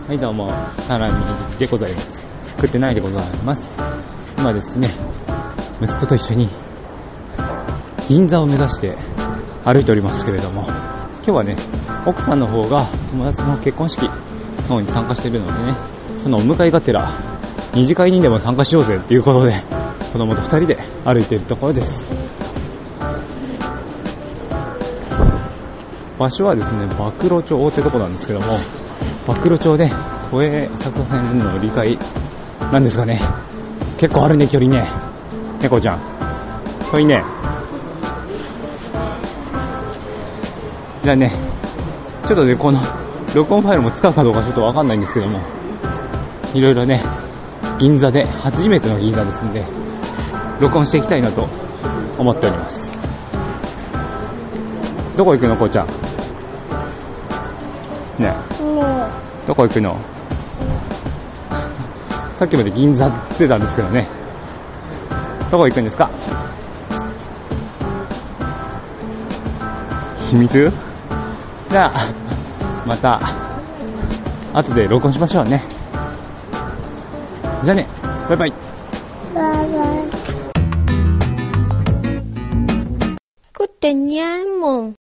はいどうも、タラミでございます。食ってないでございます。今ですね、息子と一緒に銀座を目指して歩いておりますけれども、今日はね、奥さんの方が友達の結婚式の方に参加しているのでね、そのお迎えがてら二次会にでも参加しようぜっていうことで、子供と二人で歩いているところです。場所はですね、馬喰町ってとこなんですけども、馬喰町で都営浅草線の理解なんですがね、結構あるね、距離ね。猫ちゃん遠いね。じゃあね、ちょっとね、この録音ファイルも使うかどうかちょっとわかんないんですけども、いろいろね、銀座で初めての銀座ですんで、録音していきたいなと思っております。どこ行くの、こうちゃんねえ、どこ行くの？さっきまで銀座って言ってたんですけどね。どこ行くんですか？秘密？じゃあ、また、後で録音しましょうね。じゃあね、バイバイ。 バイバイ。食ってにゃんもん。